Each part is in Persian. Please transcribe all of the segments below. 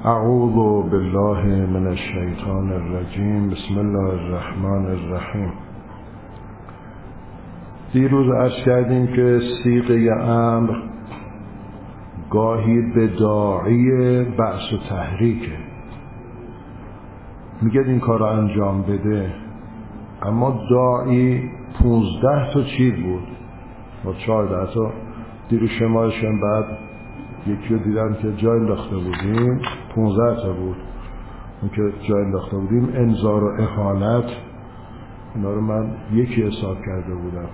اعوذ بالله من الشیطان الرجیم. بسم الله الرحمن الرحیم. دیروز عرض کردیم که صیغه امر گاهی به داعی بعث و تحریکه، میگه این کار رو انجام بده، اما داعی 15 تا چیز بود با 14 تا دیروز شمارشم. بعد یکی رو دیدم که جای انداخته بودیم 15 تا بود، اون که جای انداخته بودیم انذار و اهانت، اینا رو من یکی حساب کرده بودم.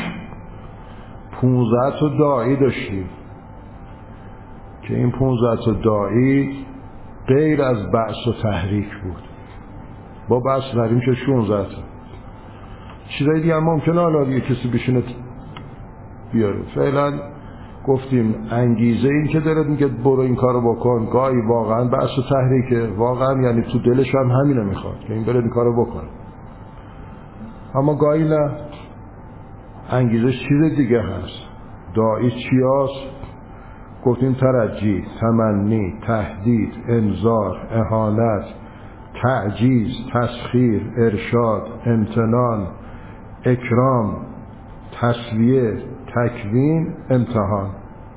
15 تا داعی داشتیم که این 15 تا داعی غیر از بعث و تحریک بود. با بعث ندیم که 16 تا چیزایی دیگه هم ممکنه حالا یه کسی بشینه بیاره. فعلا گفتیم انگیزه این که داره میگه برو این کارو بکن، گاهی واقعا بعث و تحریکه، واقعا یعنی تو دلش هم همینه میخواد که این بره این کارو بکنه، اما گاهی نه، انگیزش چیز دیگه هست. داعی چی هست؟ گفتیم ترجی، تمنی، تهدید، انذار، اهانت، تعجیز، تسخیر، ارشاد، امتنان، اکرام، تسلیه، تکوین، امتحان.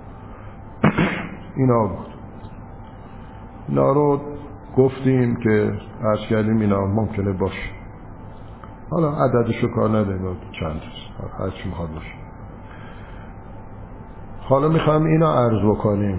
اینا بود. اینا رو گفتیم که عرض کردیم اینا ممکنه باشه، حالا عددشو کار نداریم چند هر چی میخواد باشه. حالا میخوایم اینا عرض بکنیم.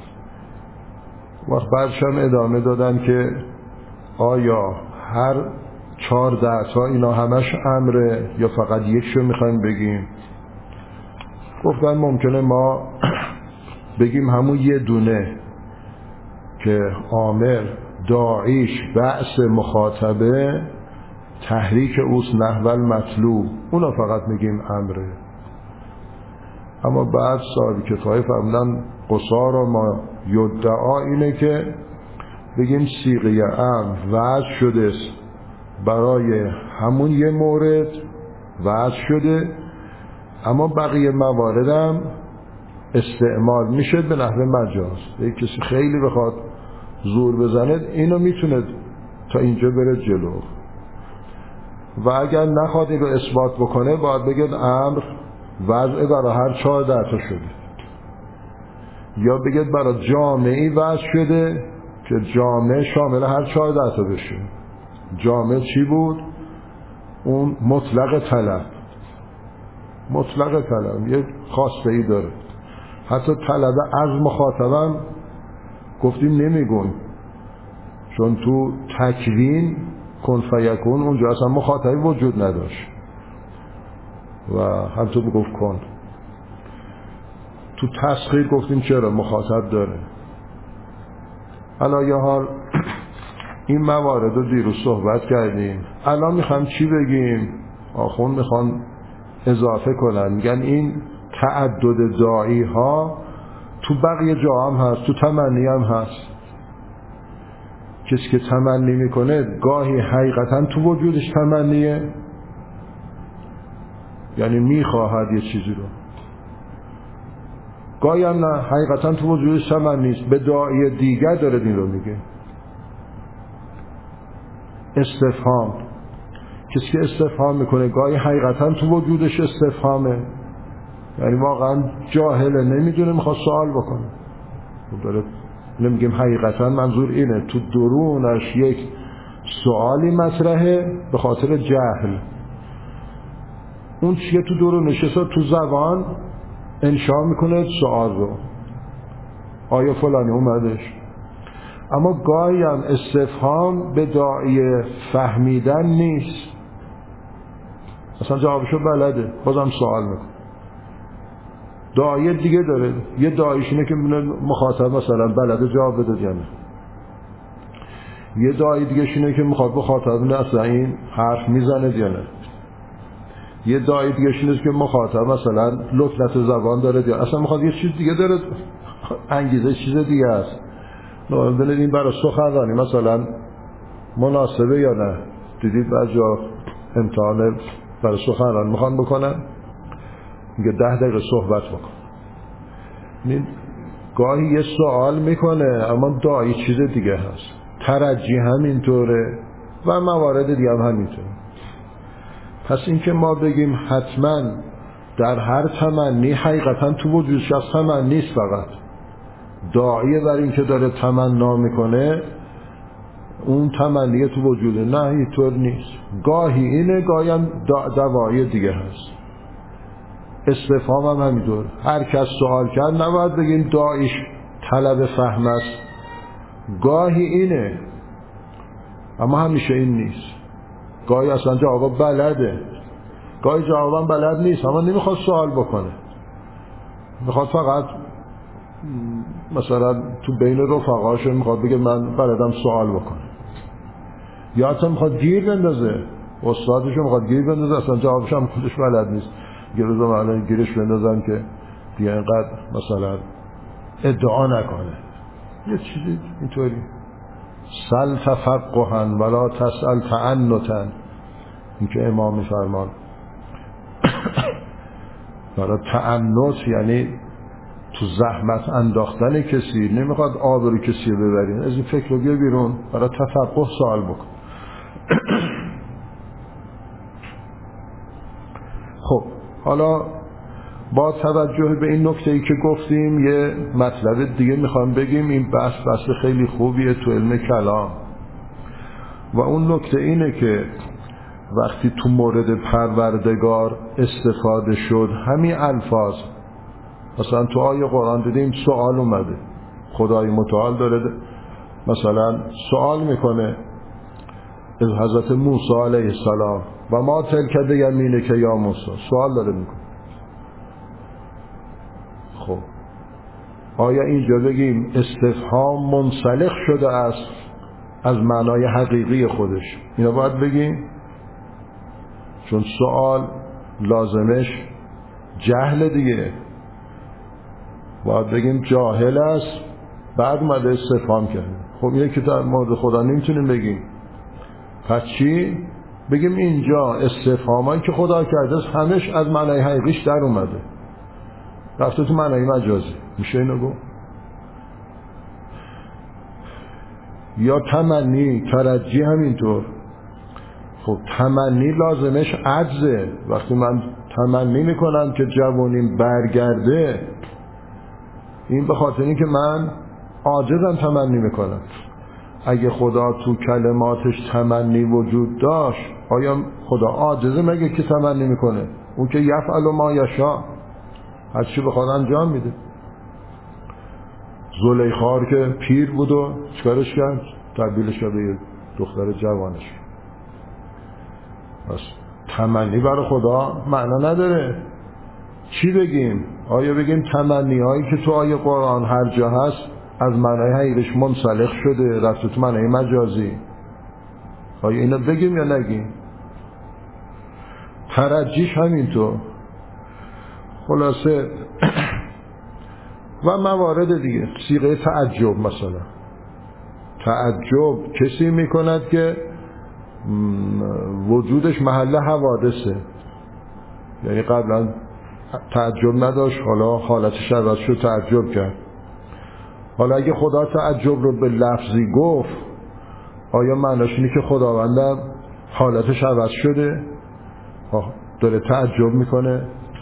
وقت بعدش هم ادامه دادن که آیا هر 14 تا اینا همش امره یا فقط یکشو میخوایم بگیم؟ گفتن ممکنه ما بگیم همون یه دونه که آمر داعیش بعث مخاطبه تحریک اوست نحو المطلوب، اونا فقط میگیم امره. اما بعد صاحب کفایه فرمودن قصار و ما یدعا اینه که بگیم صیغه امر وضع شده برای همون یه مورد وضع شده، اما بقیه مواردم استعمال میشه به نحو مجاز. یک کسی خیلی بخواد زور بزنه اینو میتونه تا اینجا بره جلو، و اگر نخواد اینو اثبات بکنه باید بگه امر وضع برای هر 14 تا شده، یا بگه برای جامعی وضع شده که جامعه شامل هر 14 تا بشه. جامعه چی بود؟ اون مطلق طلب. مطلق طلب یه خواسته ای داره، حتی طلب از مخاطبم گفتیم نمیگون، چون تو تکوین کن فیکون اونجا اصلا مخاطبی وجود نداشت و همطور میگفت کن. تو تسخیر گفتیم چرا مخاطب داره. الان یه حال این موارد رو دیروز صحبت کردیم. الان میخوام چی بگیم؟ آخون میخوان اضافه کنن، میگن این تعدد داعی ها تو بقیه جا هم هست، تو تمنی هم هست. کسی که تمنی میکنه گاهی حقیقتا تو وجودش تمنیه، یعنی میخواهد یه چیزی رو، گاهی هم نه، حقیقتا تو وجودش تمنی نیست، به داعی دیگر داره این رو میگه. استفهام، کسی که استفهام میکنه گاهی حقیقتا تو وجودش استفهامه، یعنی واقعا جاهله، نمیدونه، میخواد سوال بکنه. داره نمیگیم حقیقتا، منظور اینه تو درونش یک سوالی مطرحه به خاطر جهل. اون چیه تو درونش تو زبان انشا میکنه سوال رو، آیا فلانی اومدش. اما گاهی هم استفهام به داعی فهمیدن نیست، اصلا جوابشو بلده بازم سوال میکنه. داعی دیگه داره، یه داعیش اینه که مخاطب مثلا بلده جواب بده یا نه، یه داعی دیگه اینه که مخاطب اصلا این حرف میزنه یا نه، یه داعی دیگه اینه که مخاطب مثلا لکنت زبان داره یا اصلا میخواد یه چیز دیگه داره، انگیزه چیز دیگه است. ببینید این برای سخنرانی مثلا مناسبه یا نه. دیدید بعضیا امتحان برای سخنرانی میخوان بکنن، میگه 10 دقیقه صحبت بکن. گاهی یه سوال میکنه اما داعی چیز دیگه هست، ترجی همینطوره و موارد دیگه هم همینطوره. پس این که ما بگیم حتما در هر تمنی حقیقتا تو وجودش از تمنی نیست، فقط داعیه بر این که داره تمنا میکنه اون تمنی تو وجوده، نه اینطور نیست. گاهی اینه، گاهی هم دواعی دیگه هست. استفهام هم همینطور، هر کس سوال کرد نباید بگیم داعیش طلب فهم است، گاهی اینه اما همیشه این نیست. گاهی اصلا جواب بلده، گاهی جوابم بلد نیست اما نمیخواد سوال بکنه، میخواد فقط مثلا تو بین رفقاش میخواد بگه من بلدم سوال بکنه، یا اصلا میخواد گیر بندازه، استادش میخواد گیر بندازه اصلا جوابش هم خودش بلد نیست، گیرزم الان گیرش بندازم که دیگه اینقدر مثلا ادعا نکنه. یه چیزی اینطوری سل تفقهن ولا تسأل تعنتن، این که امام میفرمان برای تعنت یعنی تو زحمت انداختن کسی، نمیخواد آبرو کسی رو ببرین، از این فکر رو بیا بیرون، برای تفقه سوال بکن. خب حالا با توجه به این نکته‌ای که گفتیم یه مطلب دیگه میخوام بگیم. این بحث خیلی خوبیه تو علم کلام و اون نکته اینه که وقتی تو مورد پروردگار استفاده شد همین الفاظ، مثلا تو آیه قرآن دیدیم سوال اومده، خدای متعال داره مثلا سوال میکنه از حضرت موسی علیه السلام و ما تلک بیمینه که یا موسی، سوال داره میکنه. خب آیا اینجا بگیم استفهام منسلخ شده است از معنای حقیقی خودش؟ اینا باید بگیم، چون سوال لازمش جهل دیگه، باید بگیم جاهل است بعد اومده استفهام کرده. خب اینه که در مورد خدا نمیتونیم بگیم، پس چی؟ بگیم اینجا استفهامایی که خدا کرده است همش از معنای حقیقیش در اومده، رفته تو معنای مجازی، میشه اینو گفت؟ یا تمنی، ترجی همینطور. خب تمنی لازمش عجزه، وقتی من تمنی میکنم که جوانیم برگرده، این به خاطر این که من عاجزم تمنی میکنم. اگه خدا تو کلماتش تمنی وجود داشت، آیا خدا عاجزه مگه که تمنی میکنه؟ اون که یفعل ما یشاء، هر چی بخواد انجام میده. زلیخا که پیر بود و چکارش کرد؟ تبدیلش کرد به دختر جوانش. پس تمنی برای خدا معنا نداره. چی بگیم؟ آیا بگیم تمنی هایی که تو آیه قرآن هر جا هست از معنای حقیقیش منسلخ شده رفته تو معنای مجازی؟ آیا اینا بگیم یا نگیم؟ ترجیش همینطور. خلاصه و موارد دیگه، صیغه تعجب، مثلا تعجب کسی میکند که وجودش محل حوادثه، یعنی قبلا تعجب نداشت حالا حالتش عوض شد تعجب کرد. حالا اگه خدا تعجب رو به لفظی گفت، آیا معناش اینه که خداوندم حالتش عوض شده داره تعجب میکنه؟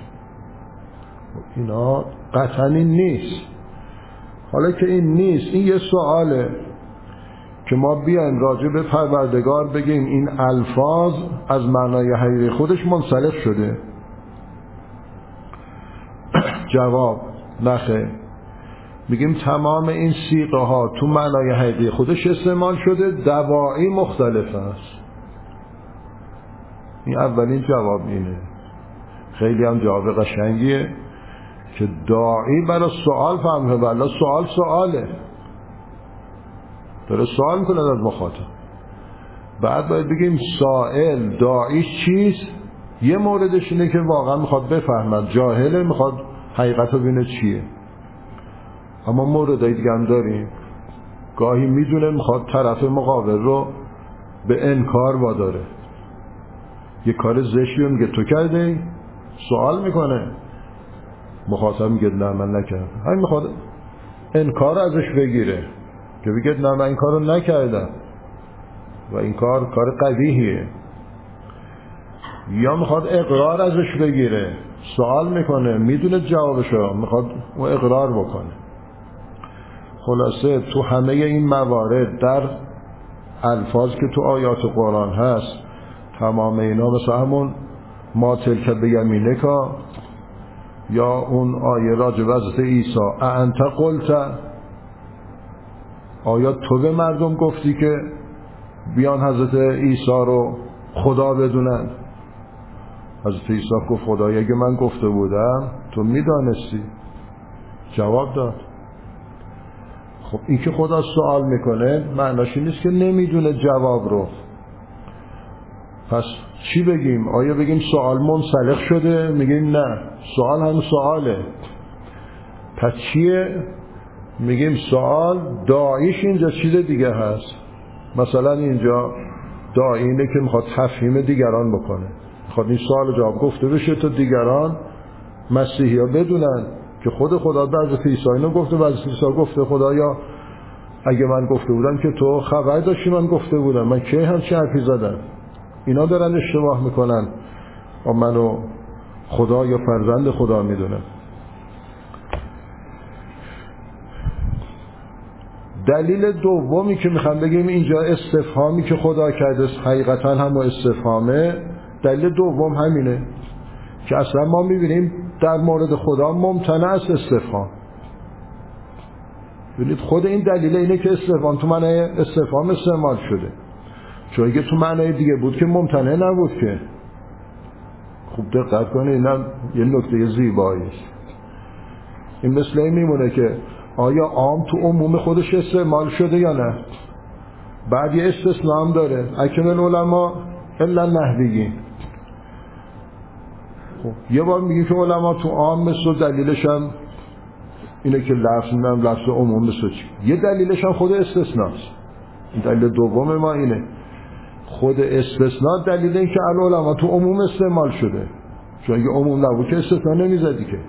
اینا قطعا این نیست. حالا که این نیست، این یه سواله که ما بیایم راجع به پروردگار بگیم این الفاظ از معنای حقیقی خودش منسلخ شده. جواب نخه، میگیم تمام این صیغه ها تو معنای حقیقی خودش استعمال شده، دواعی مختلف است. این اولین جواب اینه، خیلی هم جواب قشنگیه که داعی برای سوال فهمه، ولی سواله داره سوال میکنه از مخاطب. بعد باید بگیم سائل داعیش چیست؟ یه موردش اینه که واقعا میخواد بفهمد، جاهله میخواد حقیقت رو بینه چیه. اما موردهای دیگه هم داریم، گاهی میدونه میخواد طرف مقابل رو به انکار واداره، یه کار زشتی رو میگه تو کرده، سوال میکنه، مخاطب میگه نه من نکردم، همین میخواد انکار ازش بگیره که بگه نه من این کارو نکردم و این کار قبیحیه، یا میخواد اقرار ازش بگیره، سوال میکنه، میدونه جوابشو، میخواد اون اقرار بکنه. خلاصه تو همه این موارد در الفاظ که تو آیات قرآن هست، تمام اینا مثل همون ما تلک بیمینک یا اون آیه راجع به حضرت عیسی انت قلت، آیا تو به مردم گفتی که بیان حضرت عیسی رو خدا بدونن؟ حضرت عیسی گفت خدای اگه من گفته بودم تو میدانستی. جواب داد. خب این که خدا سوال میکنه معناش این نیست که نمیدونه جواب رو. پس چی بگیم؟ آیا بگیم سوال منسلخ شده؟ میگیم نه، سوال هم سواله. پس چیه؟ میگیم سوال داعیش اینجا چیز دیگه هست. مثلا اینجا داعی اینه که میخواد تفهیم دیگران بکنه، میخواد این سوال جواب گفته بشه تا دیگران مسیحی ها بدونن که خدا به حضرت عیسی اینو گفته و حضرت عیسی گفته خدایا اگه من گفته بودم که تو خبر داشتی من گفته بودم، من کی همچین حرفی زدم؟ اینا دارن اشتباه میکنن و منو خدا یا فرزند خدا میدونن. دلیل دومی که میخوام بگیم اینجا استفهامی که خدا کرده حقیقتا هم استفهامه، دلیل دوم همینه که اصلا ما میبینیم در مورد خدا ممتنع است استفهام. ببینید خود این دلیل اینه که استفهام تو معنی استفهام استعمال شده، چون اگه تو معنی دیگه بود که ممتنع نبود که. خوب دقت کنید، اینم یه نکته زیبایی است. این مثل این میمونه که آیا عام تو عموم خودش استعمال شده یا نه؟ بعد یه استثناء هم داره، اکمل العلماء الا النحویین. خب یه بار میگیم که علما تو عام مثل دلیلش هم اینه که لفظ عموم مثل چی؟ یه دلیلش هم خود استثناست. دلیل دوم ما اینه، خود استثناء دلیل این که العلماء تو عموم استعمال شده، چون اگه عموم نبود که استثناء نمیزدی که.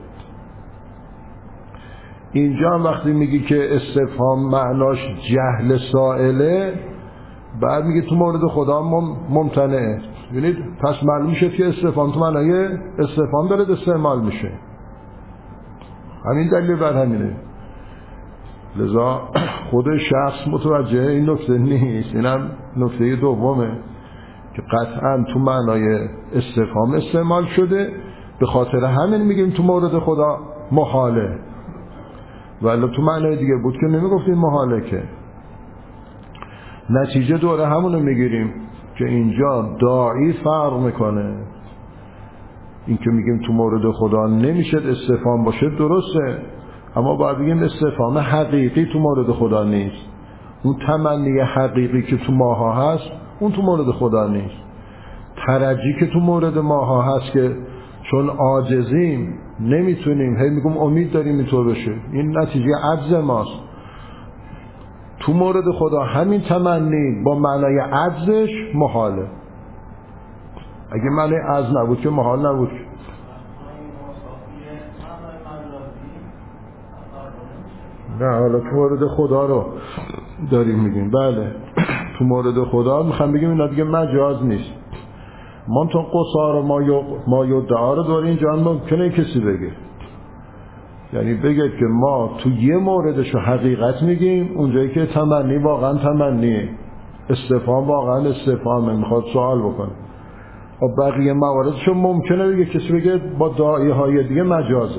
اینجا هم وقتی میگی که استفهام معناش جهل سائله، بعد میگی تو مورد خدا ممتنعه. ببینید پس معلوم میشه که استفهام تو معنای استفهام داره استعمال میشه. همین دلیل بر همینه. لذا خود شخص متوجه این نکته نیست. اینم نکته دومه که قطعا تو معنای استفهام استعمال شده، به خاطر همین میگیم تو مورد خدا محاله، ولی تو معنای دیگه بود که نمیگفتیم محاله. که نتیجه دوره همونو میگیریم که اینجا داعی فرق میکنه. این که میگیم تو مورد خدا نمیشه استفهام باشه درسته، اما باید بگیم استفهام حقیقی تو مورد خدا نیست. اون تمنی حقیقی که تو ماها هست اون تو مورد خدا نیست. ترجی که تو مورد ماها هست که چون عاجزیم نمیتونیم، هی میگم امید داریم اینطور بشه، این نتیجه عجز ماست. تو مورد خدا همین تمنی با معنای عجزش محاله. اگه معنی عجز نبود که محال نبود. نه حالا تو مورد خدا رو داریم میگیم. بله تو مورد خدا میخوام بگیم اینا دیگه مجاز نیست. من تو قصار ما یدعا رو داره اینجا هم ممکنه کسی بگه، یعنی بگه که ما تو یه موردشو حقیقت میگیم، اونجایی که تمنی واقعا تمنیه، استفهام واقعا استفهامه، میخواد سوال بکنه. و بقیه مواردشو ممکنه بگه کسی بگه با داعی های دیگه مجازه.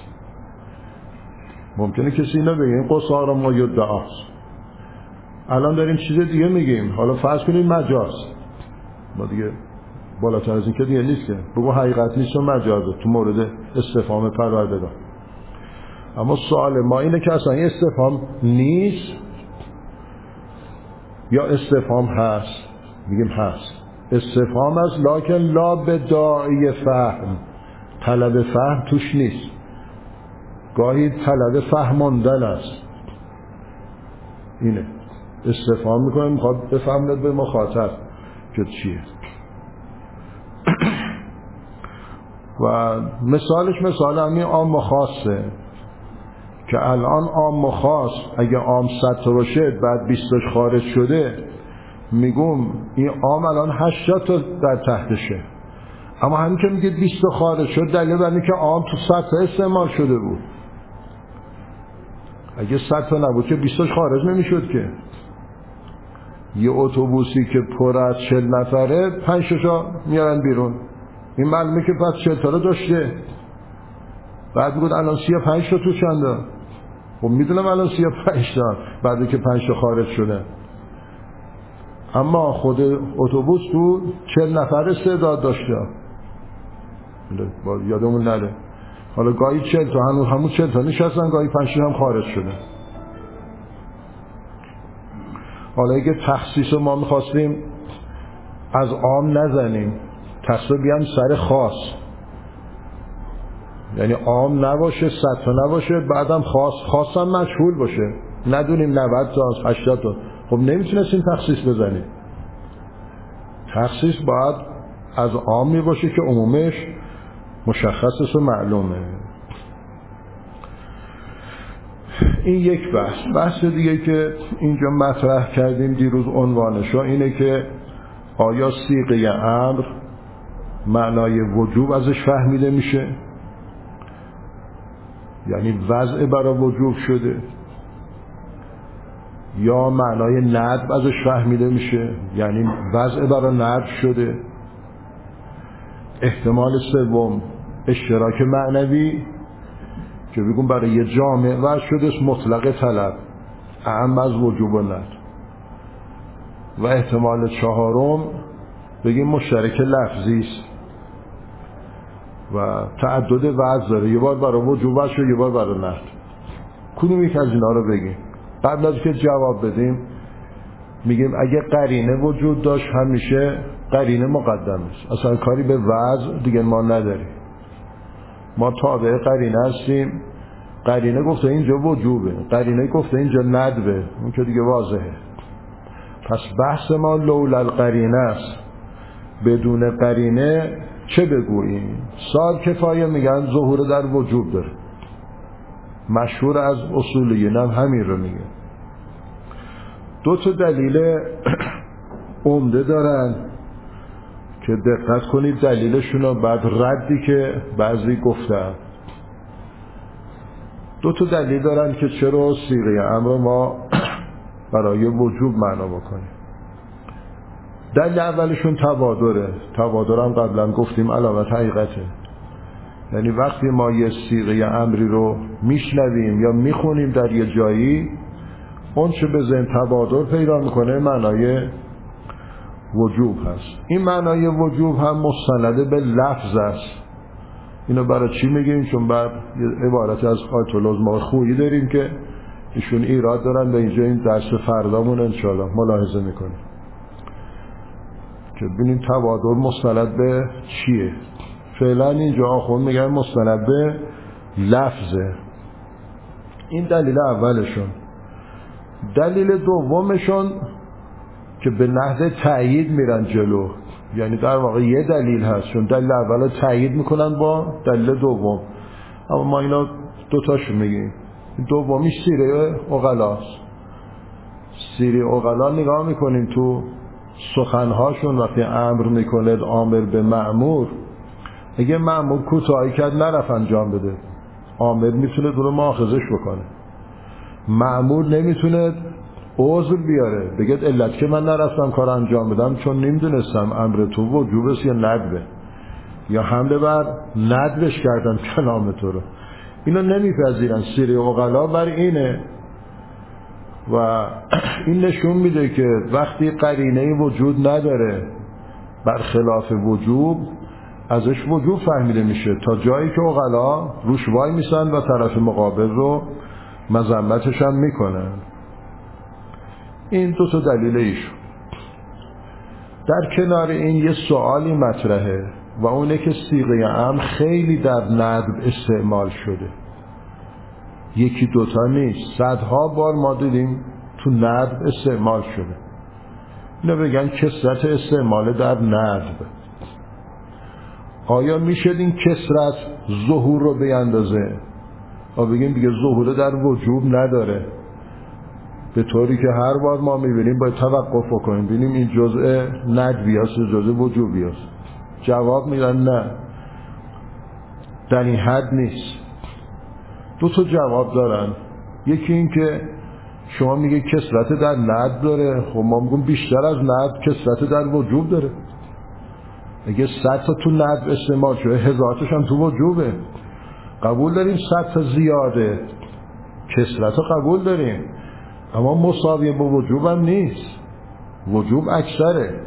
ممکنه کسی اینا بگه این قصار ما یدعاست. الان داریم چیز دیگه میگیم، حالا فرض کنیم مجاز، ما دیگه بالاتر از این که دیگه نیست که بگو حقیقت نیست و مجازه تو مورد استفهام پروردگار. اما سوال ما اینه که اصلا این استفهام نیست یا استفهام هست؟ میگیم هست. استفهام است لکن لا به داعی فهم، طلب فهم توش نیست. گاهی طلب فهماندن است. اینه استفهام میکنه، میخواد بفهمد به مخاطب که چیه. و مثالش مثال همین عام و خاصه که الان عام و خاص اگه عام 100 تا باشه بعد 20 تاش خارج شده، میگم این عام الان 80 تا در تحتشه. اما همین که میگه 20 تا خارج شد دلیل بر اینه که عام تو 100 تا استعمال شده بود. اگه 100 تا نبود که 20 تاش خارج نمیشد که. یه اتوبوسی که پر از 40 نفره 5 تا میارن بیرون، این معلومه که پس 40 تا رو داشته. بعد میگه الان 35 تا تو چنده؟ خب میدونم الان 35 تا بعد که 5 تا خارج شده. اما خود اتوبوس تو 40 نفر استعداد داشته. یادمون نره. حالا گاهی 40 تا همون 40 تا نشستن، گاهی 5 تا هم خارج شده. حالا اگه تخصیص ما میخواستیم از عام نزنیم، تخصیص بیام سر خاص، یعنی عام نباشه 100 تا نباشه بعدم خاص هم مجهول باشه، ندونیم 90 تا 80 تا، خب نمیتونستیم تخصیص بزنیم. تخصیص باید از عامی باشه که عمومش مشخص و معلومه. این یک بحث دیگه که اینجا مطرح کردیم دیروز عنوانشو اینه که آیا صیغه امر معنای وجوب ازش فهمیده میشه، یعنی وضع برای وجوب شده، یا معنای ندب ازش فهمیده میشه، یعنی وضع برای ندب شده. احتمال سوم اشتراک معنوی که بگم برای یه جامعه وضع شده مطلق طلب اعم از وجوب و ندب. و احتمال چهارم بگیم مشترک لفظی است و تعدد وضع داره، یه بار برای وجوب وضع شده یه بار برای ندب. کدوم یک از اینا رو بگیم؟ قبل از که جواب بدیم میگیم اگه قرینه وجود داشت همیشه قرینه مقدم است، اصلا کاری به وضع دیگه ما نداریم، ما تابع قرینه هستیم. قرینه گفته اینجا وجوبه، قرینه گفته اینجا ندبه، اون که دیگه واضحه. پس بحث ما لولا القرینه است، بدون قرینه چه بگوییم؟ سال کفایه میگن ظهور در وجوب داره، مشهور از اصولیین هم همین رو میگه. دو تا دلیل عمده دارن که دقت کنید دلیلشون رو بعد ردی که بعضی گفتن. دو تا دلیل دارن که چرا صیغه امر ما برای وجوب معنا بکنیم. دلیل اولشون تبادره. تبادر هم قبلا گفتیم علامت حقیقته، یعنی وقتی ما یه صیغه امری رو میشنویم یا میخونیم در یه جایی، اون چه به ذهن تبادر پیدا میکنه معنای وجوب هست. این معنای وجوب هم مستند به لفظ است. اینو برای چی میگیم؟ چون بعد یه عبارت از آیت الله خویی داریم که ایشون ایراد دارن به اینجا، این درس فردامون انشاءالله ملاحظه میکنیم که ببینیم تبادر مستند به چیه. فعلا اینجا آخوند میگن مستند به لفظه. این دلیل اولشون. دلیل دومشون که به نحو تأیید میرن جلو، یعنی در واقع یه دلیل هست، چون دلیل اول تأیید میکنن با دلیل دوم، اما ما اینا دوتاشو میگیم. دومیش سیره عقلاست. سیره عقلا نگاه میکنیم تو سخنهاشون وقتی امر میکنه آمر به مأمور، اگه مأمور کوتاهی کرد نرفت انجام بده، آمر میتونه دور مؤاخذش بکنه. مأمور نمیتونه عذر بیاره بگه علت که من نرفتم کار انجام بدم چون نمیدونستم امر تو وجوبه یا ندبه، یا حمله بر ندبش کردم کلام تو رو. اینا نمیپذیرن. سیره عقلا بر اینه و این نشون میده که وقتی قرینه وجود نداره برخلاف وجوب، ازش وجوب فهمیده میشه تا جایی که عقلا روش وای میسن و طرف مقابل رو مذمتش هم میکنن. این دو تا دلیل ایشون. در کنار این یه سوالی مطرحه و اونه که صیغه امر خیلی در ندب استعمال شده، یکی دوتا نیست، صدها بار ما دیدیم تو ندب استعمال شده. اینو بگن کثرت استعمال در ندب. آیا میشه این کثرت ظهور رو بیندازه؟ ما بگیم دیگه ظهور در وجوب نداره، به طوری که هر بار ما میبینیم باید توقف کنیم ببینیم این جزء ندبی است جزء وجوبی است. جواب میدن نه، در این حد نیست. دو تا جواب دارن. یکی این که شما میگه کثرت در ند داره، خب ما میگیم بیشتر از ند کثرت در وجوب داره. اگه 100 تا تو ند استعمال شده 1000 تاش هم تو وجوبه. قبول داریم 100 تا زیاده، کثرت رو قبول داریم، اما مساویه با وجوب هم نیست، وجوب اکثره.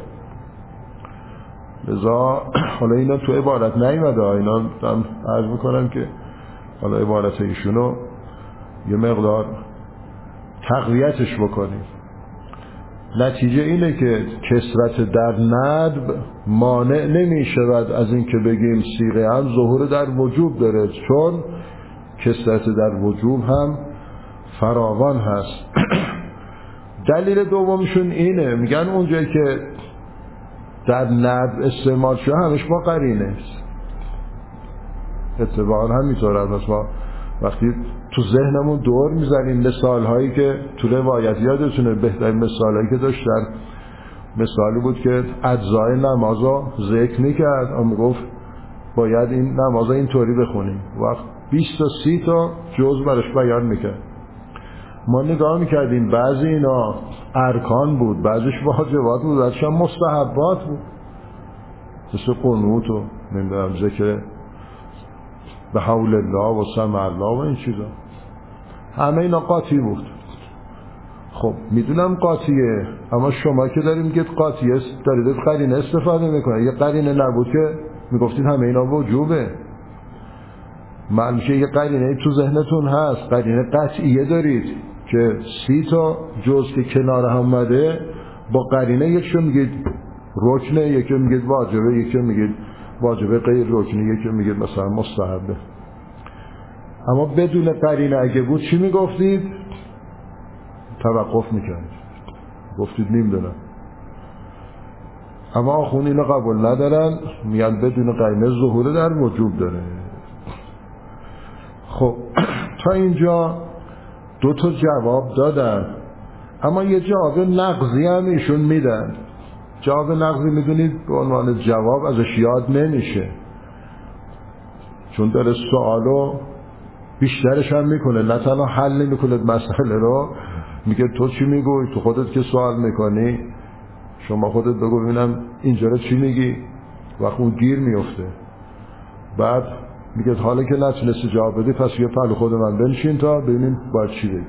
لذا حالا اینا تو عبارت نیومده، اینا هم عرض میکنم که حالا عبارت ایشونو یه مقدار تقویتش بکنیم. نتیجه اینه که کثرت در ندب مانع نمی شود از این که بگیم صیغه هم ظهور در وجوب داره، چون کثرت در وجوب هم فراوان هست. دلیل دومشون اینه، میگن اونجایی که در ندب استعمال شده همش با قرینه است. اتفاقا همینطور است. ما وقتی تو ذهنمون دور میزنیم مثال هایی که تو روایت یادتونه، بهترین مثال هایی که داشتن مثالی بود که اجزای نماز رو ذکر میکرد، اما گفت باید این نماز رو اینطوری بخونیم، وقت 20 تا 30 تا جز برش بیان میکرد. ما نگاه میکردیم بعضی اینا ارکان بود، بعضیش واجبات بود، بعضیش هم مستحبات بود، مثل قنوت و نمیدونم ذکر به حول الله و سمع الله و این چیزا، همه اینا قاطی بود. خب میدونم قاطیه، اما شما که داریم میگید قاطیه دارید قرینه استفاده میکنه. یه قرینه نبود که میگفتید همه اینا وجوبه. معنیشه یه قرینه تو ذهنتون هست، قرینه قطعیه دارید که 30 تا جز که کنار هم اومده با قرینه یکشون میگید رکنه، یکی میگید واجبه، یکی میگید واجبه غیر رکنی، یکی میگید مثلا مستحبه. اما بدون قرینه اگه بود چی میگفتید؟ توقف میکردید، گفتید نمیدونم. اما آخون اینو قبول ندارن، میگن بدون قرینه ظهور در وجوب داره. خب تا اینجا دو تا جواب دادن، اما یه جواب نقضی هم ایشون میدن. جواب نقضی میدونید به عنوان جواب ازش یاد نمیشه، چون داره سوالو بیشترش هم میکنه، نه تنها حل نمیکنه مسئله رو، میگه تو چی میگوی؟ تو خودت که سوال میکنی شما خودت بگو ببینم اینجا رو چی میگی؟ وقت اون گیر میفته. بعد میگه حالا که نتونستی جواب بدی پس یه پهلو خود من بنشین تا ببینیم باید چی بگی.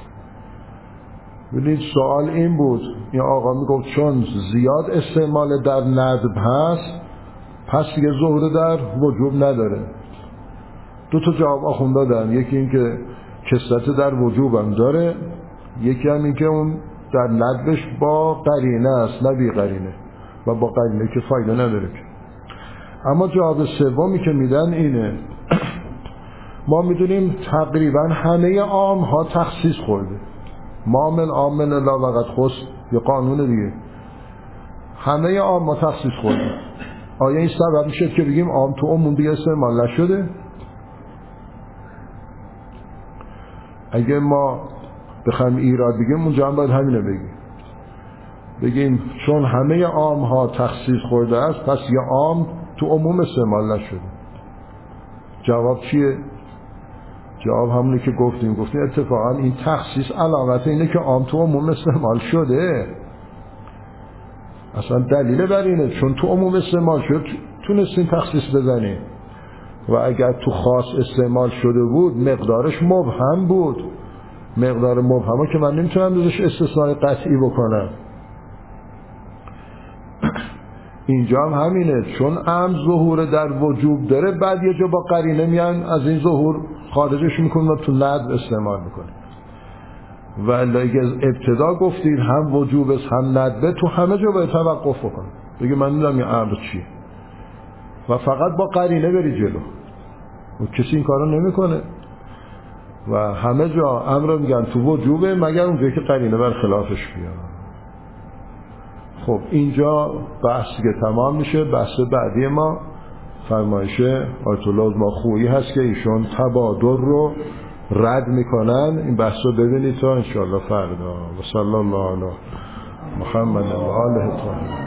ببینید سوال این بود، این آقا میگفت چون زیاد استعمال در ندب هست پس دیگه ظهور در وجوب نداره. دو تا جواب آخون دادن، یکی این که کثرت در وجوب هم داره، یکی هم این که اون در ندبش با قرینه است نه بی قرینه، و با قرینه که فایده نداره که. اما جواب سومی که میدن اینه ما میدونیم تقریبا همه عام ها تخصیص خورده، ما من عام من لا وقت خص، یه قانون دیگه، همه عام ها تخصیص خورده. آیا این سبب میشه که بگیم عام تو عموم دیگه استعمال نشده؟ اگه ما بخوایم ایراد بگیم اونجا هم باید همینه بگیم چون همه عام ها تخصیص خورده است پس یه عام تو عموم استعمال نشده. جواب چیه؟ جواب همونه که گفتیم اتفاقا این تخصیص علامت اینه که عام تو عموم استعمال شده. اصلا دلیل بر اینه چون تو عموم استعمال شد تونستیم تخصیص بزنیم، و اگر تو خاص استعمال شده بود مقدارش مبهم بود. مقدار مبهمه که من نمیتونم دوزش استثناء قطعی بکنم. اینجا هم همینه، چون ام ظهور در وجوب داره بعد یه جا با قرینه میان از این ظهور خارجش میکنن و تو ندب استعمال میکنن. و اگه ابتدا گفتید هم وجوب است هم ندبه، تو همه جا باید توقف بکن بگه من نمیدونم این امر چیه و فقط با قرینه بری جلو، و کسی این کارو نمیکنه و همه جا امر میگن تو وجوبه مگر اونجایی که قرینه بر خلافش بیاد. خب اینجا بحث که تمام میشه. بحث بعدی ما فرمایش آیت الله ما خویی هست که ایشون تبادر رو رد میکنن. این بحث رو ببینید تا انشاءالله فردا. و صلی الله علی محمد و آله الطاهرین.